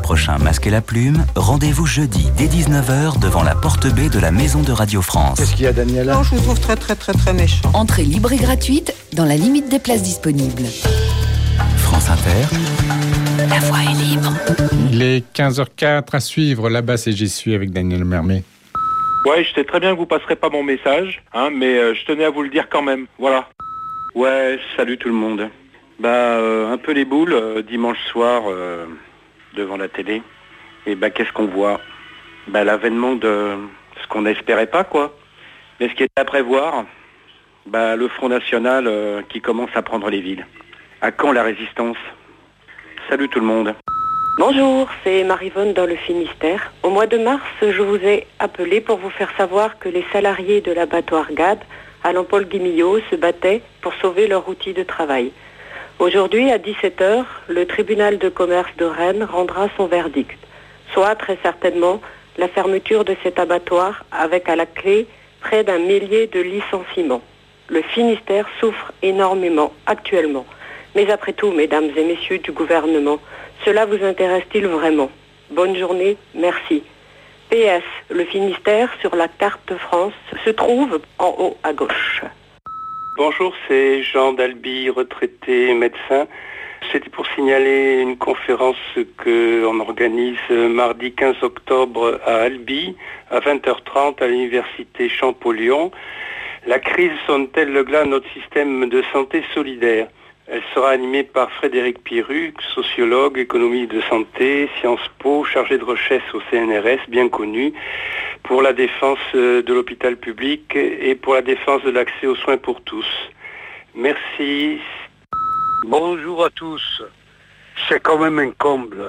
prochain Masque et la Plume, rendez-vous jeudi dès 19h devant la porte B de la Maison de Radio France. Qu'est-ce qu'il y a, Daniela ? Non, je vous trouve très méchant. Entrée libre et gratuite dans la limite des places disponibles. France Inter, la voix est libre. Il est 15h04 à suivre. Là-bas, c'est J'y suis avec Daniel Mermet. Ouais, je sais très bien que vous passerez pas mon message, mais je tenais à vous le dire quand même. Voilà. Ouais, salut tout le monde. Un peu les boules dimanche soir devant la télé. Et qu'est-ce qu'on voit ? L'avènement de ce qu'on n'espérait pas, quoi. Mais ce qui est à prévoir, le Front National qui commence à prendre les villes. À quand la résistance ? Salut tout le monde. Bonjour, c'est Marivonne dans le Finistère. Au mois de mars, je vous ai appelé pour vous faire savoir que les salariés de l'abattoir GAD à Lampol-Guimillot se battaient pour sauver leur outil de travail. Aujourd'hui, à 17h, le tribunal de commerce de Rennes rendra son verdict, soit très certainement la fermeture de cet abattoir avec à la clé près d'1 millier de licenciements. Le Finistère souffre énormément actuellement. Mais après tout, mesdames et messieurs du gouvernement, cela vous intéresse-t-il vraiment ? Bonne journée, merci. PS, le Finistère, sur la carte de France, se trouve en haut à gauche. Bonjour, c'est Jean d'Albi, retraité médecin. C'était pour signaler une conférence qu'on organise mardi 15 octobre à Albi, à 20h30 à l'université Champollion. La crise sonne-t-elle le glas à notre système de santé solidaire ? Elle sera animée par Frédéric Piruc, sociologue, économie de santé, Sciences Po, chargé de recherche au CNRS, bien connu, pour la défense de l'hôpital public et pour la défense de l'accès aux soins pour tous. Merci. Bonjour à tous. C'est quand même un comble.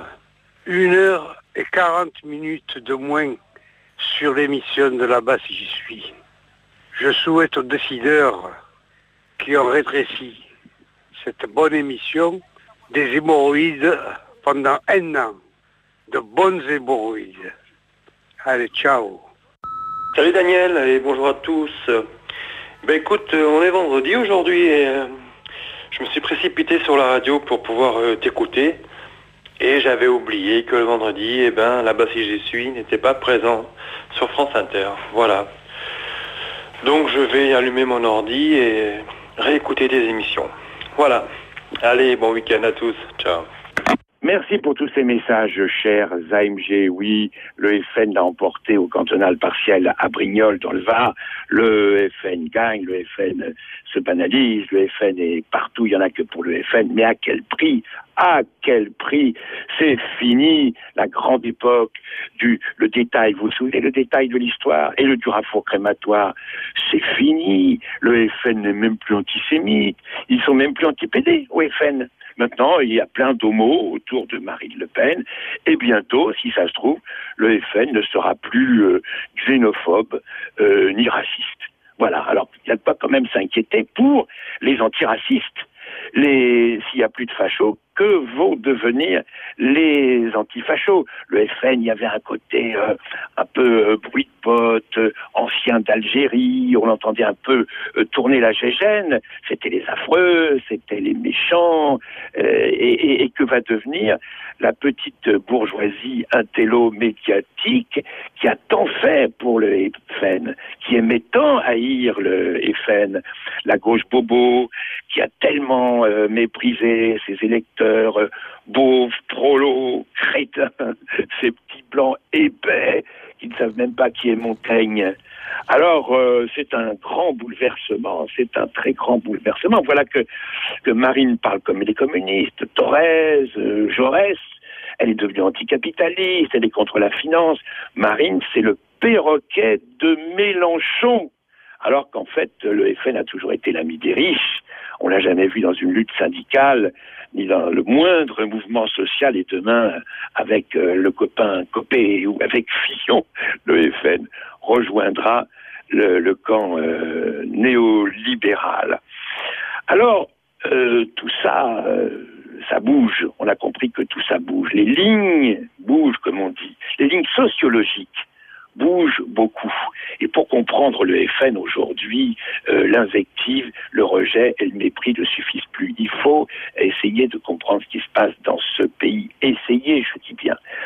1h40 de moins sur l'émission de là-bas si j'y suis. Je souhaite aux décideurs qui ont rétréci cette bonne émission des hémorroïdes pendant 1 an. De bonnes hémorroïdes. Allez, ciao. Salut Daniel et bonjour à tous. Écoute, on est vendredi aujourd'hui et je me suis précipité sur la radio pour pouvoir t'écouter. Et j'avais oublié que le vendredi, là-bas si j'y suis, n'était pas présent sur France Inter. Voilà. Donc je vais allumer mon ordi et réécouter des émissions. Voilà. Allez, bon week-end à tous. Ciao. Merci pour tous ces messages, chers AMG. Oui, le FN l'a emporté au cantonal partiel à Brignoles, dans le Var. Le FN gagne, le FN se banalise, le FN est partout, il n'y en a que pour le FN. Mais à quel prix ? À quel prix ? C'est fini la grande époque le détail. Vous vous souvenez, le détail de l'histoire et le Durafour crématoire. C'est fini. Le FN n'est même plus antisémite. Ils sont même plus anti-PD au FN. Maintenant, il y a plein d'homos autour de Marine Le Pen. Et bientôt, si ça se trouve, le FN ne sera plus xénophobe ni raciste. Voilà. Alors, il n'y a pas quand même s'inquiéter pour les antiracistes. S'il n'y a plus de fachos, que vont devenir les antifachos ? Le FN, il y avait un côté un peu bruit de pote, ancien d'Algérie, on l'entendait un peu tourner la gégène, c'était les affreux, c'était les méchants, et que va devenir la petite bourgeoisie intello-médiatique qui a tant fait pour le FN, qui aimait tant haïr le FN, la gauche bobo, qui a tellement méprisé ses électeurs, beaufs, prolos, crétins, ces petits blancs épais qui ne savent même pas qui est Montaigne. Alors, c'est un grand bouleversement, c'est un très grand bouleversement. Voilà que Marine parle comme les communistes, Thorez, Jaurès, elle est devenue anticapitaliste, elle est contre la finance. Marine, c'est le perroquet de Mélenchon. Alors qu'en fait, le FN a toujours été l'ami des riches. On l'a jamais vu dans une lutte syndicale, ni dans le moindre mouvement social. Et demain, avec le copain Copé ou avec Fillon, le FN rejoindra le camp néolibéral. Alors, tout ça, ça bouge. On a compris que tout ça bouge. Les lignes bougent, comme on dit. Les lignes sociologiques bougent beaucoup. Et pour comprendre le FN aujourd'hui, l'invective, le rejet et le mépris ne suffisent plus. Il faut essayer de comprendre ce qui se passe dans ce pays. Essayer, je dis bien.